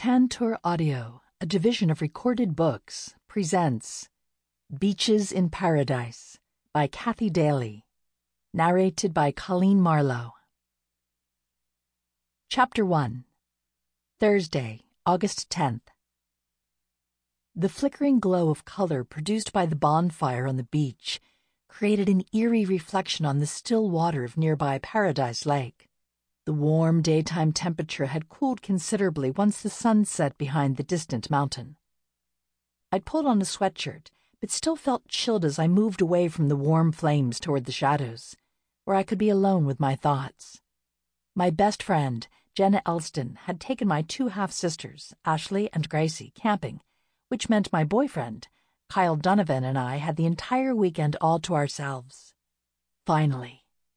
Tantor Audio, a division of Recorded Books, presents Beaches in Paradise by Kathy Daly, narrated by Colleen Marlowe. Chapter 1. Thursday, August 10th. The flickering glow of color produced by the bonfire on the beach created an eerie reflection on the still water of nearby Paradise Lake. The warm daytime temperature had cooled considerably once the sun set behind the distant mountain. I'd pulled on a sweatshirt, but still felt chilled as I moved away from the warm flames toward the shadows, where I could be alone with my thoughts. My best friend, Jenna Elston, had taken my two half-sisters, Ashley and Gracie, camping, which meant my boyfriend, Kyle Donovan, and I had the entire weekend all to ourselves. Finally.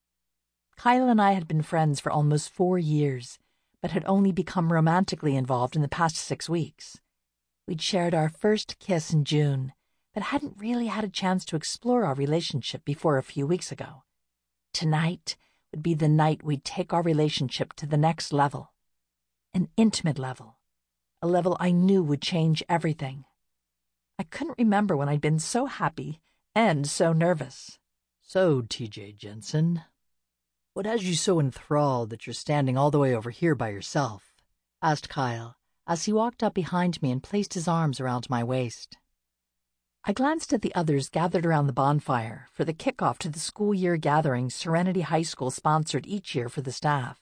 Kyle and I had been friends for almost 4 years, but had only become romantically involved in the past 6 weeks. We'd shared our first kiss in June, but hadn't really had a chance to explore our relationship before a few weeks ago. Tonight would be the night we'd take our relationship to the next level. An intimate level. A level I knew would change everything. I couldn't remember when I'd been so happy and so nervous. So, T.J. Jensen, what has you so enthralled that you're standing all the way over here by yourself? Asked Kyle, as he walked up behind me and placed his arms around my waist. I glanced at the others gathered around the bonfire for the kickoff to the school year gathering Serenity High School sponsored each year for the staff.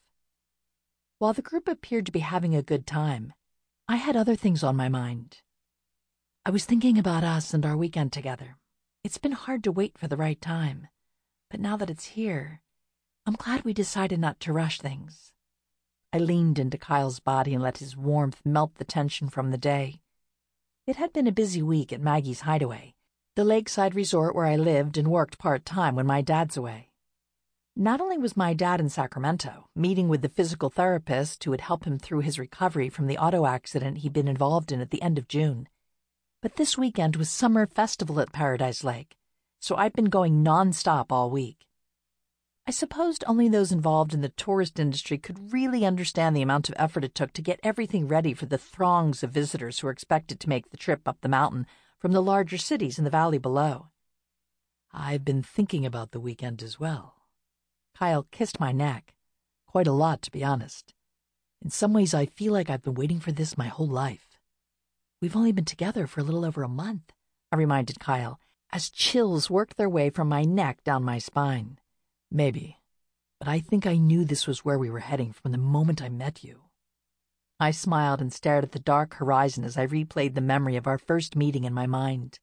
While the group appeared to be having a good time, I had other things on my mind. I was thinking about us and our weekend together. It's been hard to wait for the right time, but now that it's here, I'm glad we decided not to rush things. I leaned into Kyle's body and let his warmth melt the tension from the day. It had been a busy week at Maggie's Hideaway, the lakeside resort where I lived and worked part-time when my dad's away. Not only was my dad in Sacramento, meeting with the physical therapist who would help him through his recovery from the auto accident he'd been involved in at the end of June, but this weekend was Summer Festival at Paradise Lake, so I'd been going non-stop all week. I supposed only those involved in the tourist industry could really understand the amount of effort it took to get everything ready for the throngs of visitors who were expected to make the trip up the mountain from the larger cities in the valley below. I've been thinking about the weekend as well. Kyle kissed my neck. Quite a lot, to be honest. In some ways, I feel like I've been waiting for this my whole life. We've only been together for a little over a month, I reminded Kyle, as chills worked their way from my neck down my spine. Maybe, but I think I knew this was where we were heading from the moment I met you. I smiled and stared at the dark horizon as I replayed the memory of our first meeting in my mind.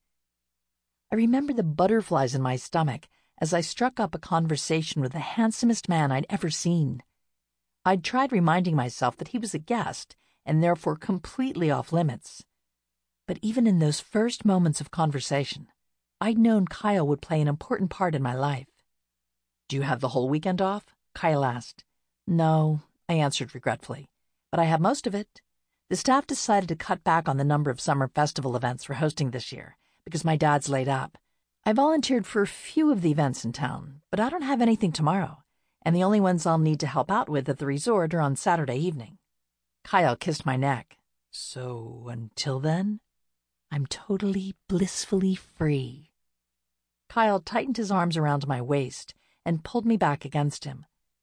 I remember the butterflies in my stomach as I struck up a conversation with the handsomest man I'd ever seen. I'd tried reminding myself that he was a guest and therefore completely off limits. But even in those first moments of conversation, I'd known Kyle would play an important part in my life. Do you have the whole weekend off? Kyle asked. No, I answered regretfully, but I have most of it. The staff decided to cut back on the number of summer festival events we're hosting this year because my dad's laid up. I volunteered for a few of the events in town, but I don't have anything tomorrow, and the only ones I'll need to help out with at the resort are on Saturday evening. Kyle kissed my neck. So until then? I'm totally, blissfully free. Kyle tightened his arms around my waist and pulled me back against him.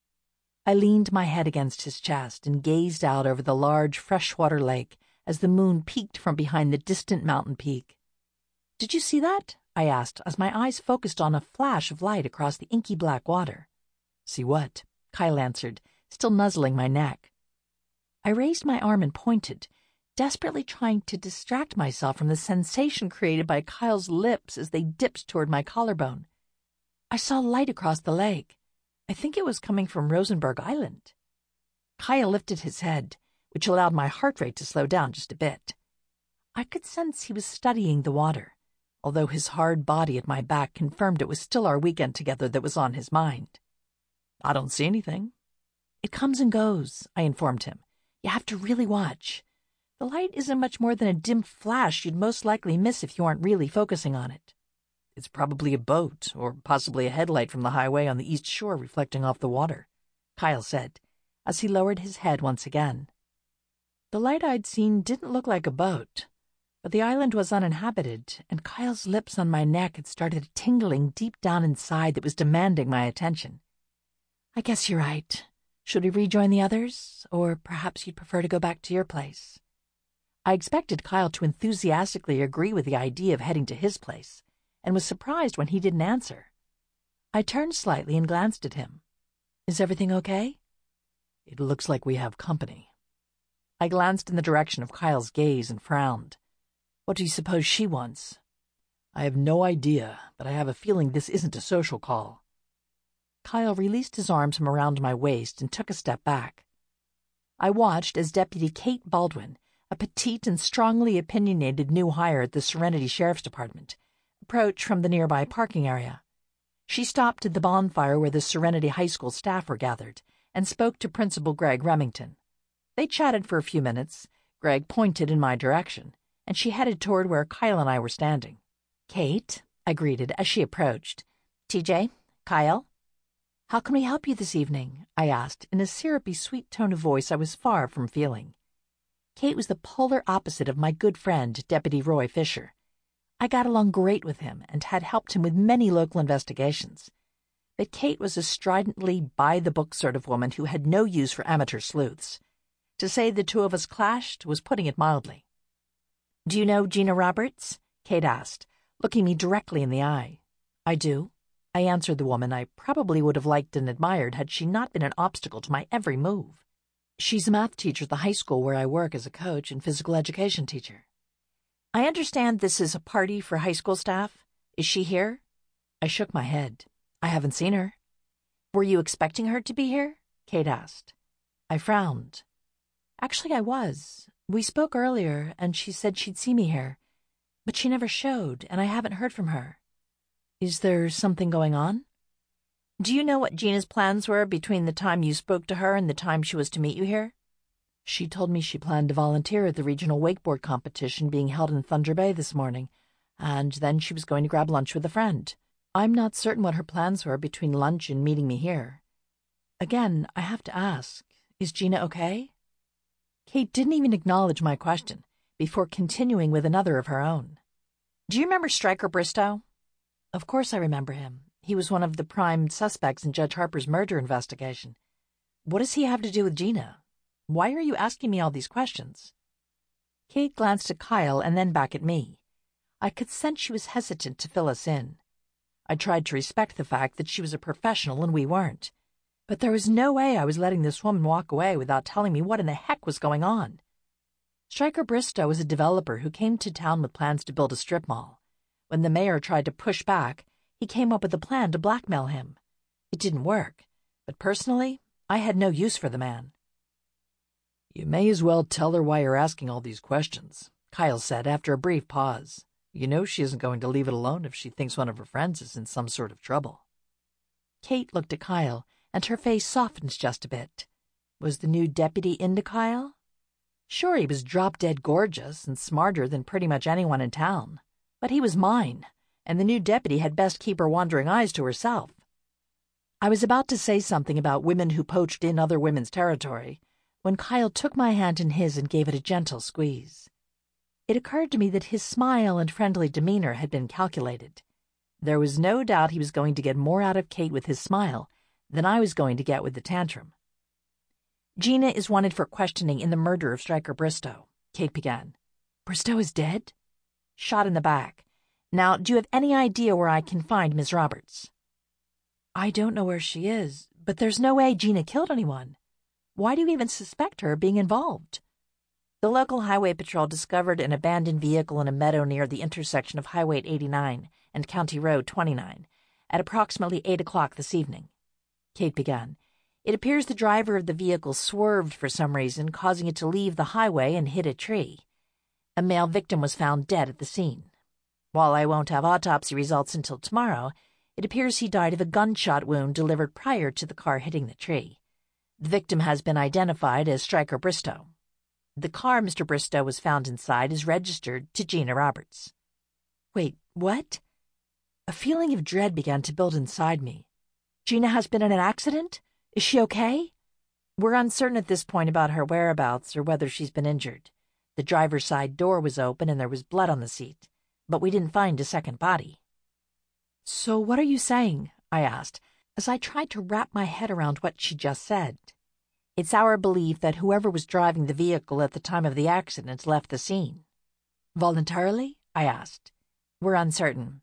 I leaned my head against his chest and gazed out over the large freshwater lake as the moon peeked from behind the distant mountain peak. Did you see that? I asked as my eyes focused on a flash of light across the inky black water. See what? Kyle answered, still nuzzling my neck. I raised my arm and pointed, desperately trying to distract myself from the sensation created by Kyle's lips as they dipped toward my collarbone. I saw light across the lake. I think it was coming from Rosenberg Island. Kyle lifted his head, which allowed my heart rate to slow down just a bit. I could sense he was studying the water, although his hard body at my back confirmed it was still our weekend together that was on his mind. I don't see anything. It comes and goes, I informed him. You have to really watch. The light isn't much more than a dim flash you'd most likely miss if you aren't really focusing on it. It's probably a boat, or possibly a headlight from the highway on the east shore reflecting off the water, Kyle said, as he lowered his head once again. The light I'd seen didn't look like a boat, but the island was uninhabited, and Kyle's lips on my neck had started a tingling deep down inside that was demanding my attention. I guess you're right. Should we rejoin the others, or perhaps you'd prefer to go back to your place? I expected Kyle to enthusiastically agree with the idea of heading to his place, and was surprised when he didn't answer. I turned slightly and glanced at him. Is everything okay? It looks like we have company. I glanced in the direction of Kyle's gaze and frowned. What do you suppose she wants? I have no idea, but I have a feeling this isn't a social call. Kyle released his arms from around my waist and took a step back. I watched as Deputy Kate Baldwin, a petite and strongly opinionated new hire at the Serenity Sheriff's Department, approached from the nearby parking area. She stopped at the bonfire where the Serenity High School staff were gathered and spoke to Principal Greg Remington. They chatted for a few minutes. Greg pointed in my direction, and she headed toward where Kyle and I were standing. Kate, I greeted as she approached. TJ, Kyle? How can we help you this evening? I asked in a syrupy sweet tone of voice I was far from feeling. Kate was the polar opposite of my good friend, Deputy Roy Fisher. I got along great with him and had helped him with many local investigations. But Kate was a stridently by-the-book sort of woman who had no use for amateur sleuths. To say the two of us clashed was putting it mildly. Do you know Gina Roberts? Kate asked, looking me directly in the eye. I do, I answered the woman I probably would have liked and admired had she not been an obstacle to my every move. She's a math teacher at the high school where I work as a coach and physical education teacher. I understand this is a party for high school staff. Is she here? I shook my head. I haven't seen her. Were you expecting her to be here? Kate asked. I frowned. Actually, I was. We spoke earlier, and she said she'd see me here. But she never showed, and I haven't heard from her. Is there something going on? Do you know what Gina's plans were between the time you spoke to her and the time she was to meet you here? She told me she planned to volunteer at the regional wakeboard competition being held in Thunder Bay this morning, and then she was going to grab lunch with a friend. I'm not certain what her plans were between lunch and meeting me here. Again, I have to ask, is Gina okay? Kate didn't even acknowledge my question before continuing with another of her own. Do you remember Stryker Bristow? Of course I remember him. He was one of the prime suspects in Judge Harper's murder investigation. What does he have to do with Gina? Why are you asking me all these questions? Kate glanced at Kyle and then back at me. I could sense she was hesitant to fill us in. I tried to respect the fact that she was a professional and we weren't. But there was no way I was letting this woman walk away without telling me what in the heck was going on. Stryker Bristow was a developer who came to town with plans to build a strip mall. When the mayor tried to push back, he came up with a plan to blackmail him. It didn't work, but personally, I had no use for the man. You may as well tell her why you're asking all these questions, Kyle said after a brief pause. You know she isn't going to leave it alone if she thinks one of her friends is in some sort of trouble. Kate looked at Kyle, and her face softened just a bit. Was the new deputy into Kyle? Sure, he was drop-dead gorgeous and smarter than pretty much anyone in town. But he was mine, and the new deputy had best keep her wandering eyes to herself. I was about to say something about women who poached in other women's territory when Kyle took my hand in his and gave it a gentle squeeze. It occurred to me that his smile and friendly demeanor had been calculated. There was no doubt he was going to get more out of Kate with his smile than I was going to get with the tantrum. Gina is wanted for questioning in the murder of Stryker Bristow, Kate began. Bristow is dead? Shot in the back. Now, do you have any idea where I can find Miss Roberts? I don't know where she is, but there's no way Gina killed anyone. Why do you even suspect her of being involved? The local highway patrol discovered an abandoned vehicle in a meadow near the intersection of Highway 89 and County Road 29 at approximately 8 o'clock this evening. Kate began. It appears the driver of the vehicle swerved for some reason, causing it to leave the highway and hit a tree. A male victim was found dead at the scene. While I won't have autopsy results until tomorrow, it appears he died of a gunshot wound delivered prior to the car hitting the tree. The victim has been identified as Stryker Bristow. The car Mr. Bristow was found inside is registered to Gina Roberts. Wait, what? A feeling of dread began to build inside me. Gina has been in an accident? Is she okay? We're uncertain at this point about her whereabouts or whether she's been injured. The driver's side door was open and there was blood on the seat, but we didn't find a second body. So what are you saying? I asked, as I tried to wrap my head around what she just said. It's our belief that whoever was driving the vehicle at the time of the accident left the scene. Voluntarily? I asked. We're uncertain.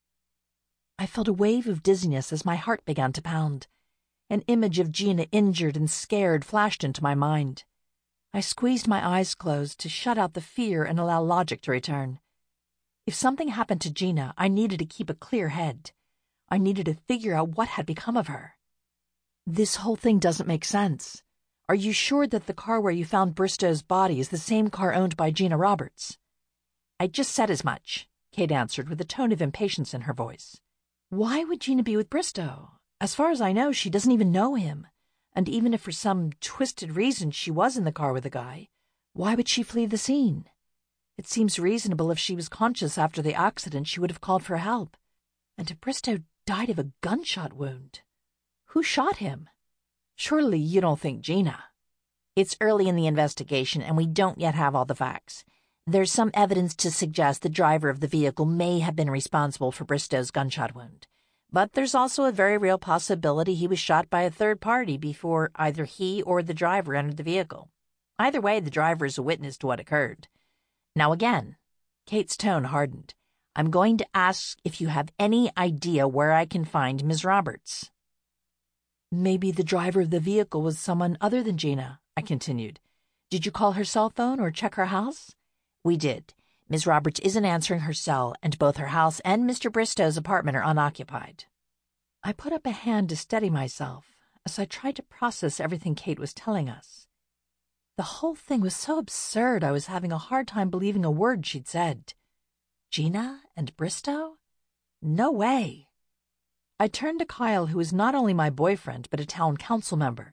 I felt a wave of dizziness as my heart began to pound. An image of Gina injured and scared flashed into my mind. I squeezed my eyes closed to shut out the fear and allow logic to return. If something happened to Gina, I needed to keep a clear head. I needed to figure out what had become of her. This whole thing doesn't make sense. Are you sure that the car where you found Bristow's body is the same car owned by Gina Roberts? I just said as much, Kate answered with a tone of impatience in her voice. Why would Gina be with Bristow? As far as I know, she doesn't even know him. And even if for some twisted reason she was in the car with the guy, why would she flee the scene? It seems reasonable if she was conscious after the accident she would have called for help. And if Bristow died of a gunshot wound, who shot him? Surely you don't think Gina. It's early in the investigation and we don't yet have all the facts. There's some evidence to suggest the driver of the vehicle may have been responsible for Bristow's gunshot wound. But there's also a very real possibility he was shot by a third party before either he or the driver entered the vehicle. Either way, the driver is a witness to what occurred. Now again, Kate's tone hardened. I'm going to ask if you have any idea where I can find Ms. Roberts. Maybe the driver of the vehicle was someone other than Gina, I continued. Did you call her cell phone or check her house? We did. Ms. Roberts isn't answering her cell, and both her house and Mr. Bristow's apartment are unoccupied. I put up a hand to steady myself as I tried to process everything Kate was telling us. The whole thing was so absurd I was having a hard time believing a word she'd said. Gina and Bristow? No way. I turned to Kyle, who was not only my boyfriend, but a town council member.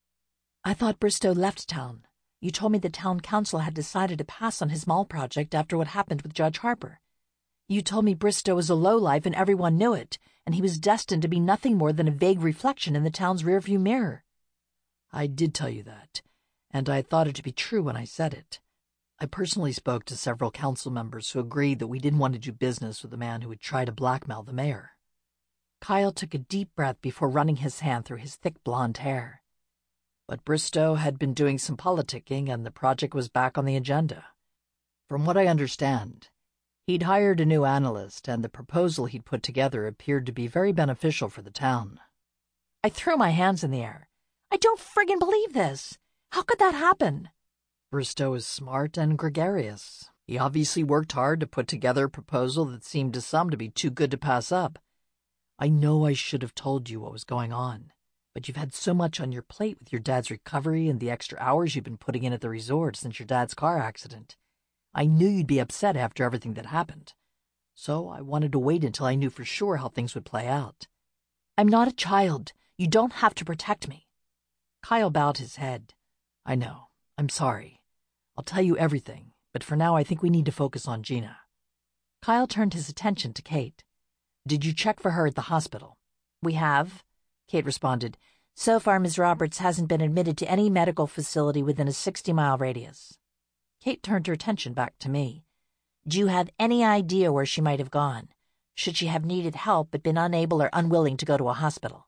I thought Bristow left town. You told me the town council had decided to pass on his mall project after what happened with Judge Harper. You told me Bristow was a lowlife and everyone knew it, and he was destined to be nothing more than a vague reflection in the town's rearview mirror. I did tell you that, and I thought it to be true when I said it. I personally spoke to several council members who agreed that we didn't want to do business with a man who would try to blackmail the mayor. Kyle took a deep breath before running his hand through his thick blonde hair. But Bristow had been doing some politicking and the project was back on the agenda. From what I understand, he'd hired a new analyst and the proposal he'd put together appeared to be very beneficial for the town. I threw my hands in the air. I don't friggin' believe this. How could that happen? Bristow is smart and gregarious. He obviously worked hard to put together a proposal that seemed to some to be too good to pass up. I know I should have told you what was going on, but you've had so much on your plate with your dad's recovery and the extra hours you've been putting in at the resort since your dad's car accident. I knew you'd be upset after everything that happened, so I wanted to wait until I knew for sure how things would play out. I'm not a child. You don't have to protect me. Kyle bowed his head. I know. I'm sorry. I'll tell you everything, but for now I think we need to focus on Gina. Kyle turned his attention to Kate. Did you check for her at the hospital? We have, Kate responded. So far, Ms. Roberts hasn't been admitted to any medical facility within a 60-mile radius. Kate turned her attention back to me. Do you have any idea where she might have gone? Should she have needed help but been unable or unwilling to go to a hospital?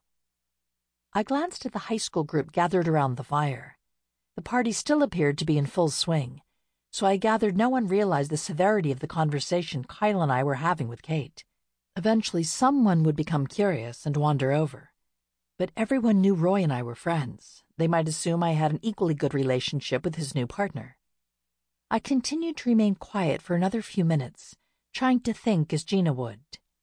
I glanced at the high school group gathered around the fire. The party still appeared to be in full swing, so I gathered no one realized the severity of the conversation Kyle and I were having with Kate. Eventually, someone would become curious and wander over. But everyone knew Roy and I were friends. They might assume I had an equally good relationship with his new partner. I continued to remain quiet for another few minutes, trying to think as Gina would.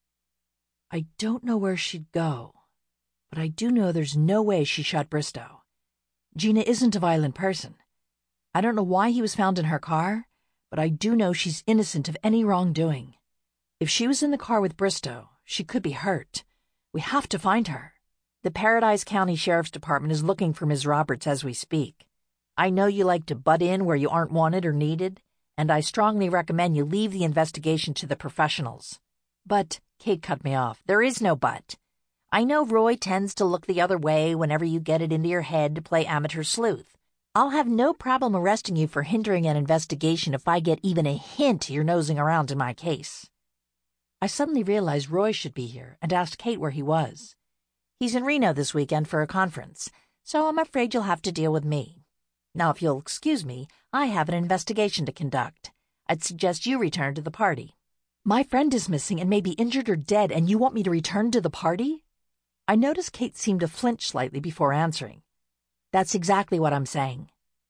I don't know where she'd go, but I do know there's no way she shot Bristow. Gina isn't a violent person. I don't know why he was found in her car, but I do know she's innocent of any wrongdoing. If she was in the car with Bristow, she could be hurt. We have to find her. The Paradise County Sheriff's Department is looking for Ms. Roberts as we speak. I know you like to butt in where you aren't wanted or needed, and I strongly recommend you leave the investigation to the professionals. But, Kate cut me off, there is no but. I know Roy tends to look the other way whenever you get it into your head to play amateur sleuth. I'll have no problem arresting you for hindering an investigation if I get even a hint you're nosing around in my case." I suddenly realized Roy should be here and asked Kate where he was. "He's in Reno this weekend for a conference, so I'm afraid you'll have to deal with me. Now, if you'll excuse me, I have an investigation to conduct. I'd suggest you return to the party." "My friend is missing and may be injured or dead, and you want me to return to the party?" I noticed Kate seemed to flinch slightly before answering. "That's exactly what I'm saying."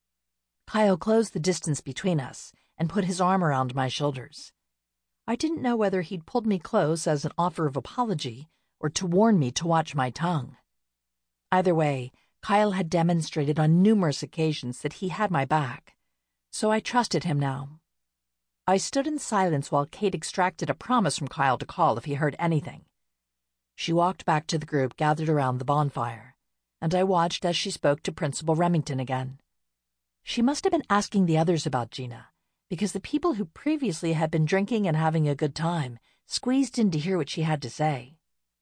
Kyle closed the distance between us and put his arm around my shoulders. I didn't know whether he'd pulled me close as an offer of apology or to warn me to watch my tongue. Either way, Kyle had demonstrated on numerous occasions that he had my back, so I trusted him now. I stood in silence while Kate extracted a promise from Kyle to call if he heard anything. She walked back to the group gathered around the bonfire, and I watched as she spoke to Principal Remington again. She must have been asking the others about Gina, because the people who previously had been drinking and having a good time squeezed in to hear what she had to say.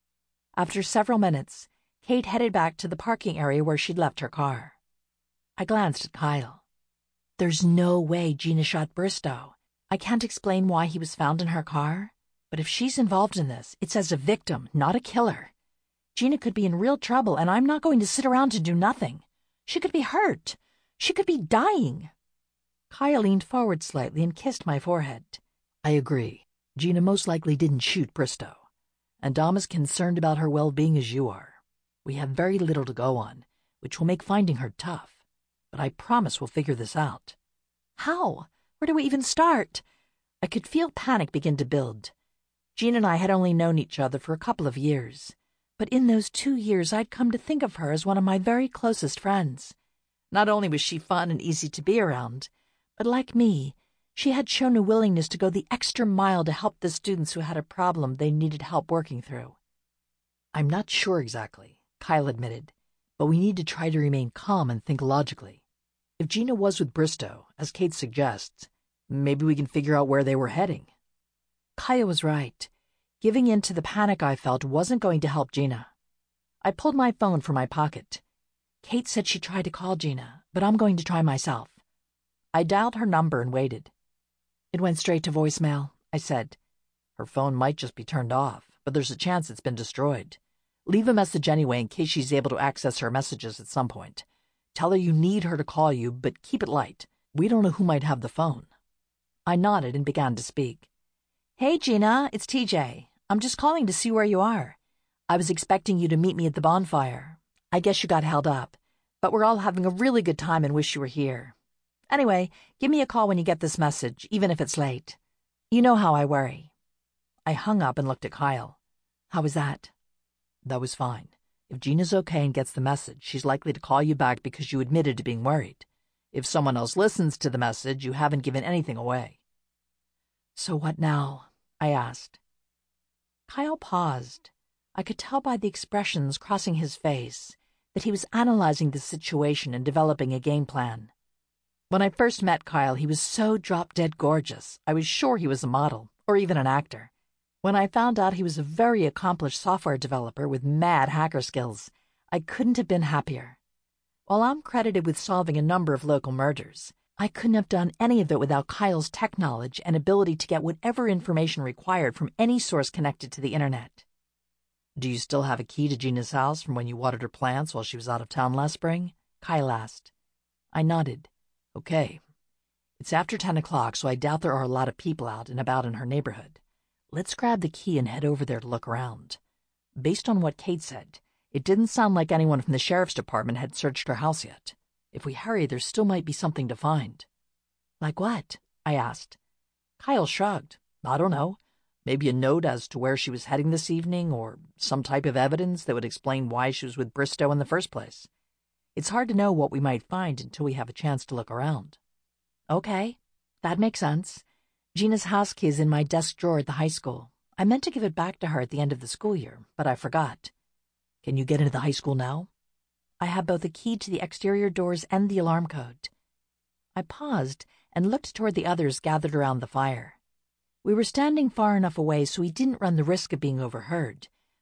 After several minutes, Kate headed back to the parking area where she'd left her car. I glanced at Kyle. "There's no way Gina shot Bristow. I can't explain why he was found in her car, but if she's involved in this, it's as a victim, not a killer. Gina could be in real trouble, and I'm not going to sit around and do nothing. She could be hurt. She could be dying." Kyle leaned forward slightly and kissed my forehead. "I agree. Gina most likely didn't shoot Bristow, and I'm as concerned about her well-being as you are. We have very little to go on, which will make finding her tough, but I promise we'll figure this out." "How? Where do we even start?" I could feel panic begin to build. Gina and I had only known each other for a couple of years, but in those 2 years I'd come to think of her as one of my very closest friends. Not only was she fun and easy to be around, but like me, she had shown a willingness to go the extra mile to help the students who had a problem they needed help working through. "I'm not sure exactly," Kyle admitted, "but we need to try to remain calm and think logically. If Gina was with Bristow, as Kate suggests, maybe we can figure out where they were heading." Kyle was right. Giving in to the panic I felt wasn't going to help Gina. I pulled my phone from my pocket. Kate said she tried to call Gina, but I'm going to try myself. I dialed her number and waited. "It went straight to voicemail," I said. "Her phone might just be turned off, but there's a chance it's been destroyed. Leave a message anyway in case she's able to access her messages at some point. Tell her you need her to call you, but keep it light. We don't know who might have the phone." I nodded and began to speak. "Hey, Gina, it's TJ. I'm just calling to see where you are. I was expecting you to meet me at the bonfire. I guess you got held up, but we're all having a really good time and wish you were here. Anyway, give me a call when you get this message, even if it's late. You know how I worry." I hung up and looked at Kyle. "How was that?" "That was fine. If Gina's okay and gets the message, she's likely to call you back because you admitted to being worried. If someone else listens to the message, you haven't given anything away." "So what now?" I asked. Kyle paused. I could tell by the expressions crossing his face that he was analyzing the situation and developing a game plan. When I first met Kyle, he was so drop-dead gorgeous, I was sure he was a model, or even an actor. When I found out he was a very accomplished software developer with mad hacker skills, I couldn't have been happier. While I'm credited with solving a number of local murders, I couldn't have done any of it without Kyle's tech knowledge and ability to get whatever information required from any source connected to the internet. "Do you still have a key to Gina's house from when you watered her plants while she was out of town last spring?" Kyle asked. I nodded. "Okay. It's after 10 o'clock, so I doubt there are a lot of people out and about in her neighborhood. Let's grab the key and head over there to look around. Based on what Kate said, it didn't sound like anyone from the sheriff's department had searched her house yet. If we hurry, there still might be something to find." "Like what?" I asked. Kyle shrugged. "I don't know. Maybe a note as to where she was heading this evening, or some type of evidence that would explain why she was with Bristow in the first place. It's hard to know what we might find until we have a chance to look around." "Okay, that makes sense. Gina's house key is in my desk drawer at the high school. I meant to give it back to her at the end of the school year, but I forgot." "Can you get into the high school now?" "I have both a key to the exterior doors and the alarm code." I paused and looked toward the others gathered around the fire. We were standing far enough away so we didn't run the risk of being overheard,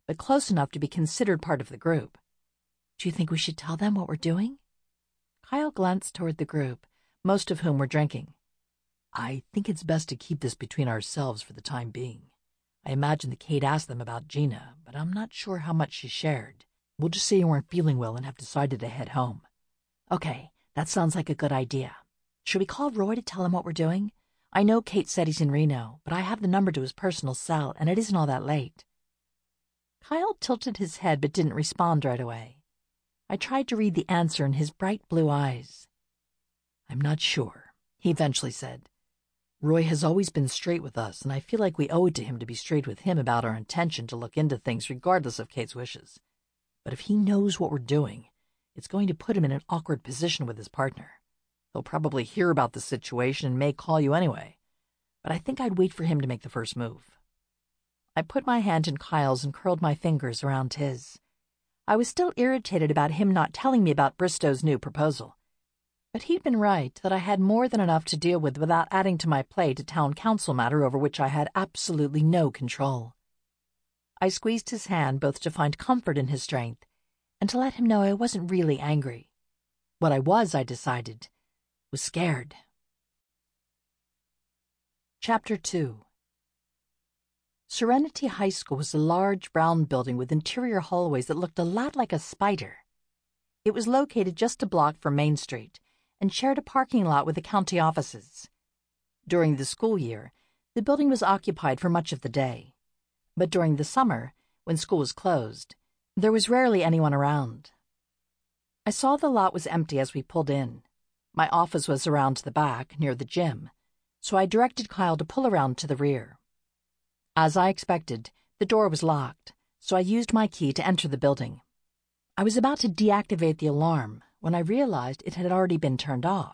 but close enough to be considered part of the group. Do you think we should tell them what we're doing? Kyle glanced toward the group, most of whom were drinking. I think it's best to keep this between ourselves for the time being. I imagine that Kate asked them about Gina, but I'm not sure how much she shared. We'll just say you weren't feeling well and have decided to head home. Okay, that sounds like a good idea. Should we call Roy to tell him what we're doing? I know Kate said he's in Reno, but I have the number to his personal cell, and it isn't all that late. Kyle tilted his head but didn't respond right away. I tried to read the answer in his bright blue eyes. I'm not sure, he eventually said. Roy has always been straight with us, and I feel like we owe it to him to be straight with him about our intention to look into things regardless of Kate's wishes. But if he knows what we're doing, it's going to put him in an awkward position with his partner. He'll probably hear about the situation and may call you anyway, but I think I'd wait for him to make the first move. I put my hand in Kyle's and curled my fingers around his. I was still irritated about him not telling me about Bristow's new proposal. But he'd been right that I had more than enough to deal with without adding to my plate a town council matter over which I had absolutely no control. I squeezed his hand both to find comfort in his strength and to let him know I wasn't really angry. What I was, I decided, was scared. Chapter 2. Serenity High School was a large brown building with interior hallways that looked a lot like a spider. It was located just a block from Main Street and shared a parking lot with the county offices. During the school year, the building was occupied for much of the day. But during the summer, when school was closed, there was rarely anyone around. I saw the lot was empty as we pulled in. My office was around the back, near the gym, so I directed Kyle to pull around to the rear. As I expected, the door was locked, so I used my key to enter the building. I was about to deactivate the alarm when I realized it had already been turned off.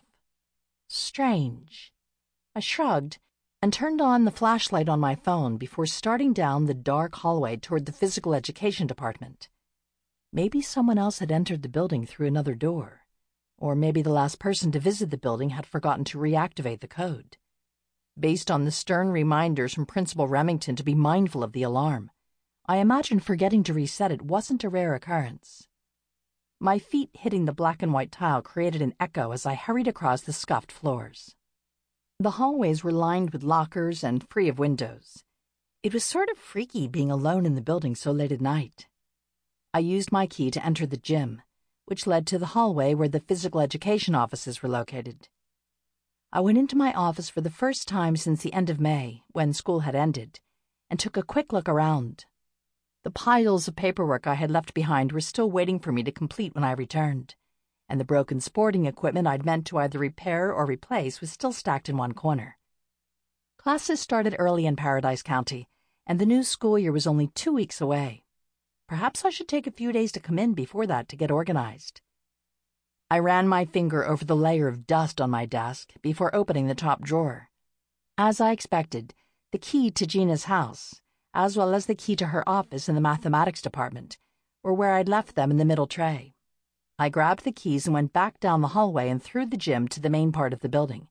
Strange. I shrugged and turned on the flashlight on my phone before starting down the dark hallway toward the physical education department. Maybe someone else had entered the building through another door, or maybe the last person to visit the building had forgotten to reactivate the code. Based on the stern reminders from Principal Remington to be mindful of the alarm, I imagined forgetting to reset it wasn't a rare occurrence. My feet hitting the black and white tile created an echo as I hurried across the scuffed floors. The hallways were lined with lockers and free of windows. It was sort of freaky being alone in the building so late at night. I used my key to enter the gym, which led to the hallway where the physical education offices were located. I went into my office for the first time since the end of May, when school had ended, and took a quick look around. The piles of paperwork I had left behind were still waiting for me to complete when I returned, and the broken sporting equipment I'd meant to either repair or replace was still stacked in one corner. Classes started early in Paradise County, and the new school year was only 2 weeks away. Perhaps I should take a few days to come in before that to get organized. I ran my finger over the layer of dust on my desk before opening the top drawer. As I expected, the key to Gina's house, as well as the key to her office in the mathematics department, were where I'd left them in the middle tray. I grabbed the keys and went back down the hallway and through the gym to the main part of the building.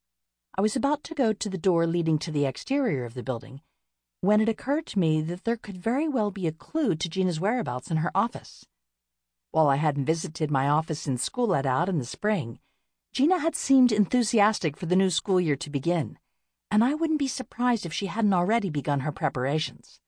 I was about to go to the door leading to the exterior of the building when it occurred to me that there could very well be a clue to Gina's whereabouts in her office. While I hadn't visited my office since school let out in the spring, Gina had seemed enthusiastic for the new school year to begin, and I wouldn't be surprised if she hadn't already begun her preparations.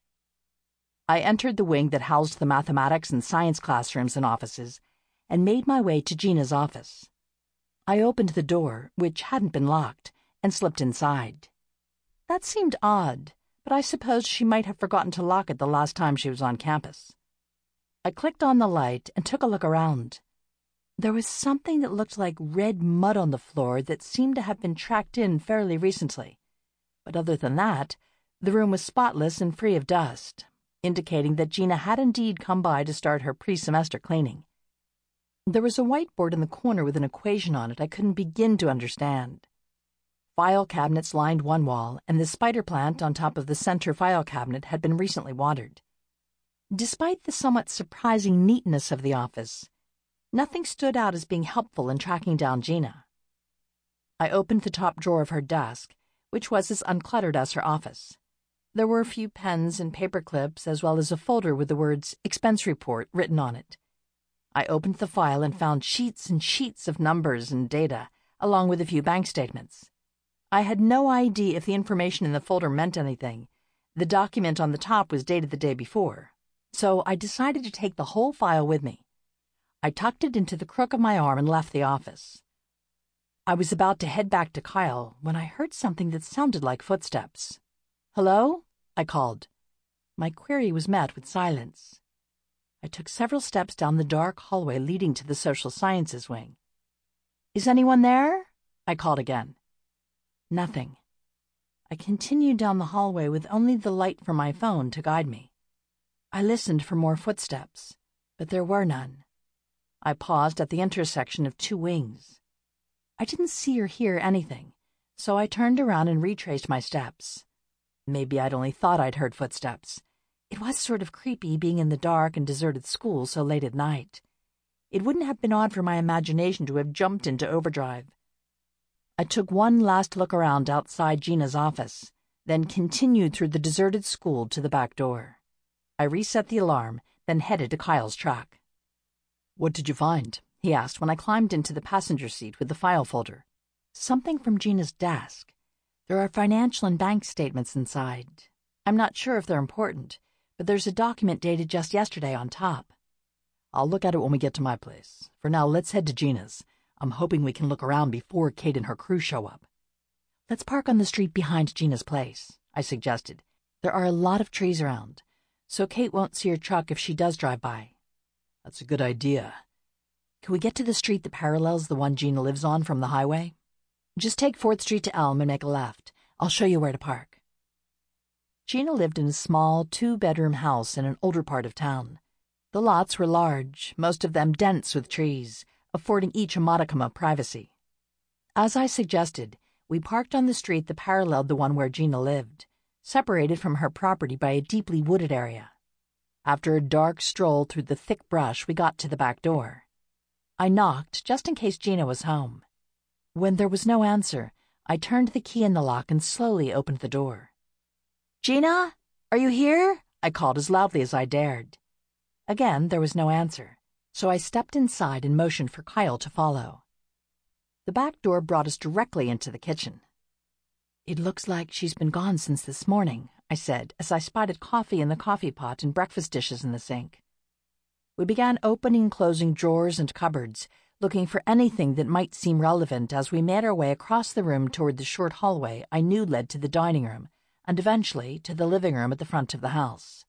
I entered the wing that housed the mathematics and science classrooms and offices, and made my way to Gina's office. I opened the door, which hadn't been locked, and slipped inside. That seemed odd, but I supposed she might have forgotten to lock it the last time she was on campus. I clicked on the light and took a look around. There was something that looked like red mud on the floor that seemed to have been tracked in fairly recently. But other than that, the room was spotless and free of dust, indicating that Gina had indeed come by to start her pre-semester cleaning. There was a whiteboard in the corner with an equation on it I couldn't begin to understand. File cabinets lined one wall, and the spider plant on top of the center file cabinet had been recently watered. Despite the somewhat surprising neatness of the office, nothing stood out as being helpful in tracking down Gina. I opened the top drawer of her desk, which was as uncluttered as her office. There were a few pens and paper clips, as well as a folder with the words "expense report" written on it. I opened the file and found sheets and sheets of numbers and data, along with a few bank statements. I had no idea if the information in the folder meant anything. The document on the top was dated the day before, so I decided to take the whole file with me. I tucked it into the crook of my arm and left the office. I was about to head back to Kyle when I heard something that sounded like footsteps. "Hello?" I called. My query was met with silence. I took several steps down the dark hallway leading to the social sciences wing. "Is anyone there?" I called again. Nothing. I continued down the hallway with only the light from my phone to guide me. I listened for more footsteps, but there were none. I paused at the intersection of two wings. I didn't see or hear anything, so I turned around and retraced my steps. Maybe I'd only thought I'd heard footsteps. It was sort of creepy being in the dark and deserted school so late at night. It wouldn't have been odd for my imagination to have jumped into overdrive. I took one last look around outside Gina's office, then continued through the deserted school to the back door. I reset the alarm, then headed to Kyle's truck. "What did you find?" he asked when I climbed into the passenger seat with the file folder. "Something from Gina's desk. There are financial and bank statements inside. I'm not sure if they're important, but there's a document dated just yesterday on top." "I'll look at it when we get to my place. For now, let's head to Gina's. I'm hoping we can look around before Kate and her crew show up." "Let's park on the street behind Gina's place," I suggested. "There are a lot of trees around, so Kate won't see her truck if she does drive by." "That's a good idea. Can we get to the street that parallels the one Gina lives on from the highway?" "Just take 4th Street to Elm and make a left. I'll show you where to park." Gina lived in a small 2-bedroom house in an older part of town. The lots were large, most of them dense with trees, affording each a modicum of privacy. As I suggested, we parked on the street that paralleled the one where Gina lived, separated from her property by a deeply wooded area. After a dark stroll through the thick brush, we got to the back door. I knocked just in case Gina was home. When there was no answer, I turned the key in the lock and slowly opened the door. "Gina, are you here?" I called as loudly as I dared. Again, there was no answer, so I stepped inside and motioned for Kyle to follow. The back door brought us directly into the kitchen. "It looks like she's been gone since this morning," I said as I spotted coffee in the coffee pot and breakfast dishes in the sink. We began opening and closing drawers and cupboards, looking for anything that might seem relevant as we made our way across the room toward the short hallway I knew led to the dining room, and eventually to the living room at the front of the house.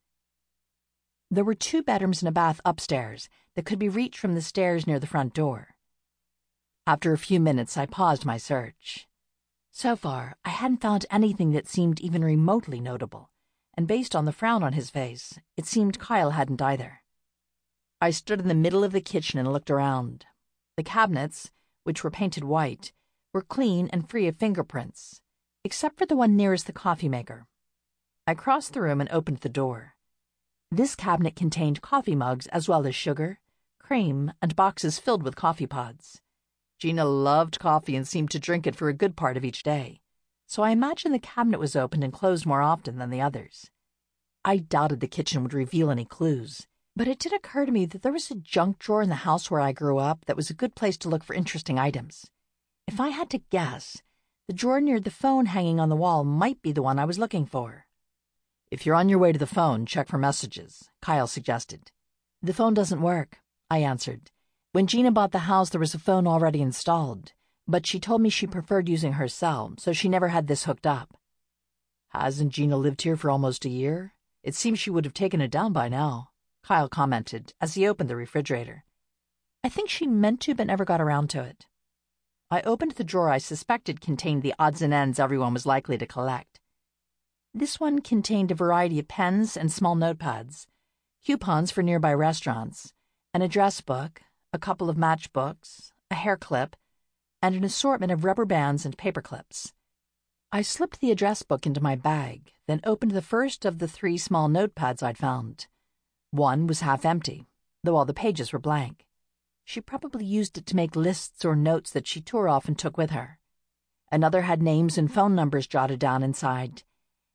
There were 2 bedrooms and a bath upstairs that could be reached from the stairs near the front door. After a few minutes, I paused my search. So far, I hadn't found anything that seemed even remotely notable, and based on the frown on his face, it seemed Kyle hadn't either. I stood in the middle of the kitchen and looked around. The cabinets, which were painted white, were clean and free of fingerprints, except for the one nearest the coffee maker. I crossed the room and opened the door. This cabinet contained coffee mugs as well as sugar, cream, and boxes filled with coffee pods. Gina loved coffee and seemed to drink it for a good part of each day, so I imagined the cabinet was opened and closed more often than the others. I doubted the kitchen would reveal any clues, but it did occur to me that there was a junk drawer in the house where I grew up that was a good place to look for interesting items. If I had to guess, the drawer near the phone hanging on the wall might be the one I was looking for. "If you're on your way to the phone, check for messages," Kyle suggested. "The phone doesn't work," I answered. "When Gina bought the house, there was a phone already installed, but she told me she preferred using her cell, so she never had this hooked up." "Hasn't Gina lived here for almost a year? It seems she would have taken it down by now," Kyle commented as he opened the refrigerator. "I think she meant to but never got around to it." I opened the drawer I suspected contained the odds and ends everyone was likely to collect. This one contained a variety of pens and small notepads, coupons for nearby restaurants, an address book, a couple of matchbooks, a hair clip, and an assortment of rubber bands and paper clips. I slipped the address book into my bag, then opened the first of the 3 small notepads I'd found. One was half empty, though all the pages were blank. She probably used it to make lists or notes that she tore off and took with her. Another had names and phone numbers jotted down inside.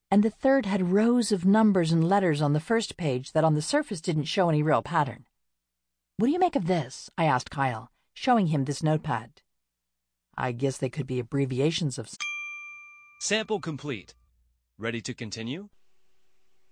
and the third had rows of numbers and letters on the first page that on the surface didn't show any real pattern. "What do you make of this?" I asked Kyle, showing him this notepad. "I guess they could be abbreviations of..." Sample complete. Ready to continue?